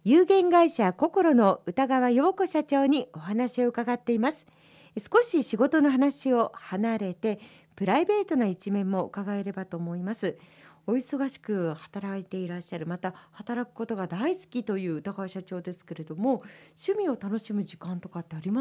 有限会社心の歌川陽子社長にお話を伺っています。少し仕事の話を離れてプライベートな一面も伺えればと思います。お忙しく働いていらっしゃる、また働くことが大好きという歌川社長ですけれども、趣味を楽しむ時間とかってあります？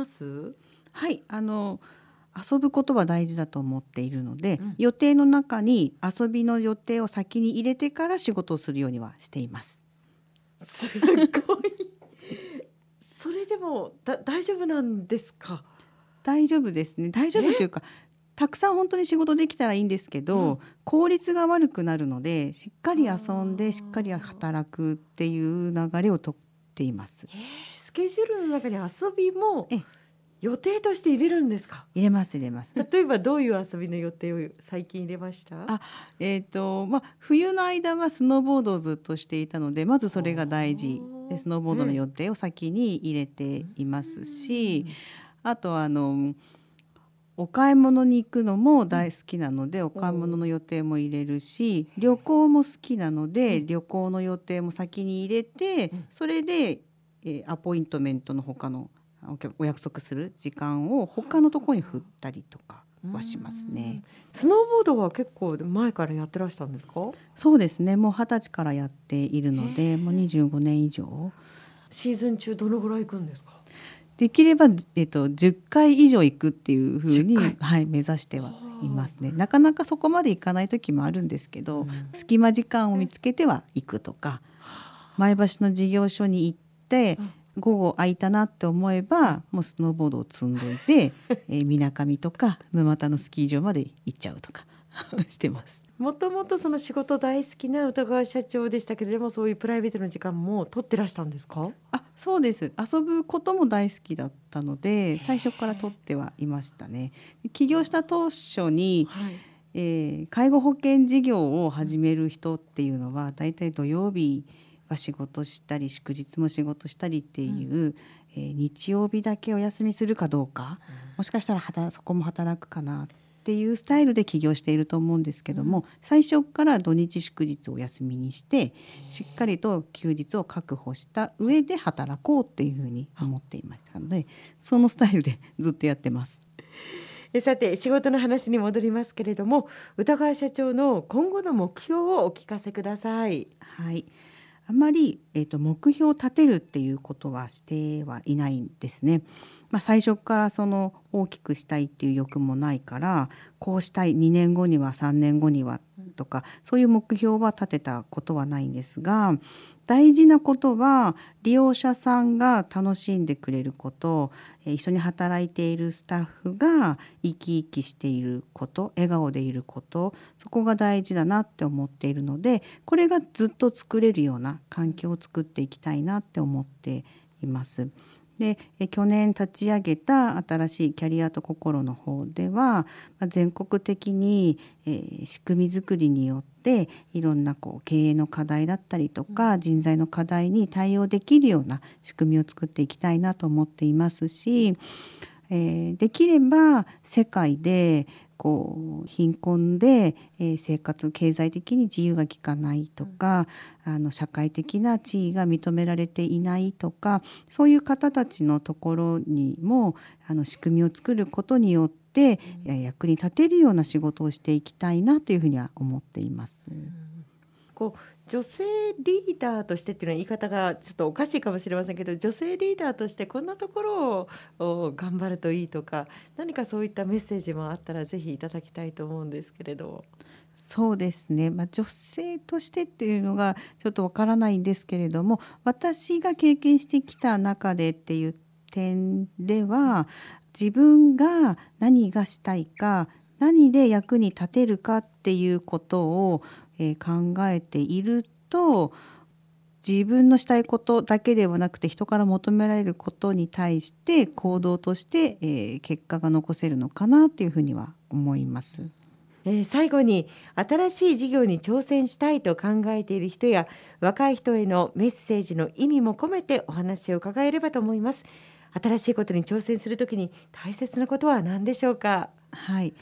はい、遊ぶことは大事だと思っているので、 うん、 予定の中に遊びの予定を先に入れてから仕事をするようにはしています。 すごいそれでも大丈夫なんですか？ 大丈夫ですね。大丈夫というか、たくさん本当に仕事できたらいいんですけど、効率が悪くなるので、しっかり遊んでしっかり働くっていう流れをとっています。 スケジュールの中に遊びもえ予定として入れるんですか？ 入れます入れます。 例えばどういう遊びの予定を最近入れました？ あ、冬の間はスノーボードをずっとしていたので、まずそれが大事で、スノーボードの予定を先に入れていますし、あとはお買い物に行くのも大好きなので、お買い物の予定も入れるし、旅行も好きなので、旅行の予定も先に入れて、それで、アポイントメントの他のお約束する時間を他のところに振ったりとかはしますね。 スノーボードは結構前からやってらしたんですか？ そうですね、もう20歳からやっているので、もう25年以上。 シーズン中どのぐらい行くんですか？ できれば、10回以上行くっていうふうに、 10回目指してはいますね。なかなかそこまで行かない時もあるんですけど、隙間時間を見つけては行くとか、前橋の事業所に行って午後空いたなって思えば、もうスノーボードを積んどいてみなかみとか沼田のスキー場まで行っちゃうとかしてます。 もともとその仕事大好きな歌川社長でしたけれども、そういうプライベートの時間も取ってらしたんですか？ そうです。遊ぶことも大好きだったので、最初から取ってはいましたね。起業した当初に、介護保険事業を始める人っていうのは、だいたい土曜日は仕事したり祝日も仕事したりっていう、日曜日だけお休みするかどうか、もしかしたらそこも働くかなっていうスタイルで起業していると思うんですけども、最初から土日祝日をお休みにしてしっかりと休日を確保した上で働こうっていうふうに思っていましたので、そのスタイルでずっとやってます。 さて仕事の話に戻りますけれども、歌川社長の今後の目標をお聞かせください。 はい、あまり、目標を立てるっていうことはしてはいないんですね。最初からその大きくしたいっていう欲もないから、こうしたい2年後には3年後にはとか、そういう目標は立てたことはないんですが、大事なことは利用者さんが楽しんでくれること、一緒に働いているスタッフが生き生きしていること、笑顔でいること、そこが大事だなって思っているので、これがずっと作れるような環境を作っていきたいなって思っています。で、去年立ち上げた新しいキャリアと心の方では、全国的に、仕組み作りによっていろんな経営の課題だったりとか、人材の課題に対応できるような仕組みを作っていきたいなと思っていますし、できれば世界で貧困で、生活経済的に自由が利かないとか、社会的な地位が認められていないとか、そういう方たちのところにも仕組みを作ることによって役に立てるような仕事をしていきたいなというふうには思っています。 女性リーダーとしてっていうのは言い方がちょっとおかしいかもしれませんけど、女性リーダーとしてこんなところを頑張るといいとか、何かそういったメッセージもあったらぜひいただきたいと思うんですけれど。 そうですね、女性としてっていうのがちょっとわからないんですけれども、私が経験してきた中でっていう点では、自分が何がしたいか、何で役に立てるかっていうことを、考えていると、自分のしたいことだけではなくて、人から求められることに対して行動として、結果が残せるのかなっていうふうには思います。 最後に新しい事業に挑戦したいと考えている人や若い人へのメッセージの意味も込めてお話を伺えればと思います。新しいことに挑戦するときに大切なことは何でしょうか？ はい、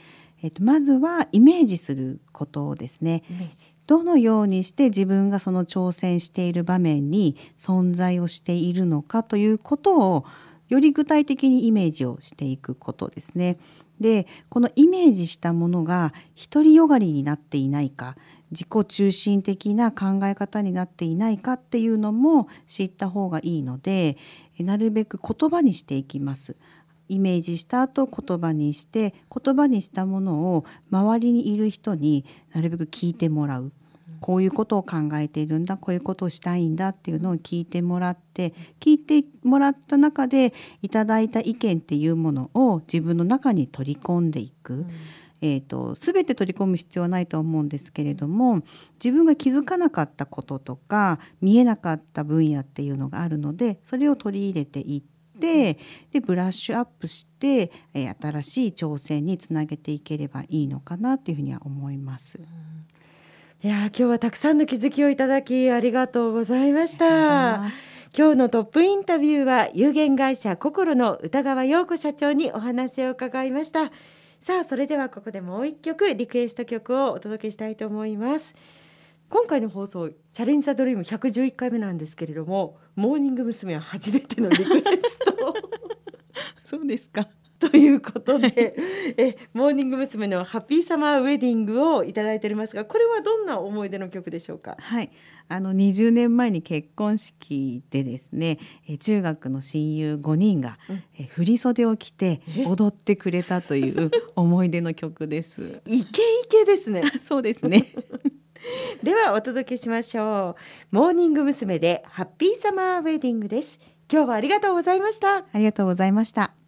まずはイメージすることですね。 イメージ。 どのようにして自分がその挑戦している場面に存在をしているのかということをより具体的にイメージをしていくことですね。で、このイメージしたものが独りよがりになっていないか、自己中心的な考え方になっていないかっていうのも知った方がいいので、なるべく言葉にしていきます。イメージした後言葉にして、言葉にしたものを周りにいる人になるべく聞いてもらう。こういうことを考えているんだ、こういうことをしたいんだっていうのを聞いてもらって、聞いてもらった中でいただいた意見っていうものを自分の中に取り込んでいく。全て取り込む必要はないと思うんですけれども、自分が気づかなかったこととか見えなかった分野っていうのがあるので、それを取り入れていってでブラッシュアップして、新しい挑戦につなげていければいいのかなというふうには思います。 いや、今日はたくさんの気づきをいただきありがとうございましありがとうございた。 ます。 今日のトップインタビューは有限会社心の歌川陽子社長にお話を伺いました。さあ、それではここでもう一曲リクエスト曲をお届けしたいと思います。今回の放送チャレンジザドリーム111回目なんですけれども、モーニング娘。は初めてのリクエストそうですか。 ということでモーニング娘。のハッピーサマーウェディングをいただいておりますが、これはどんな思い出の曲でしょうか？ はい、20年前に結婚式でですね、中学の親友5人が、振り袖を着て踊ってくれたという思い出の曲です。 イケイケですねそうですね。 ではお届けしましょう。モーニング娘。でハッピーサマーウェディングです。今日はありがとうございました。 ありがとうございました。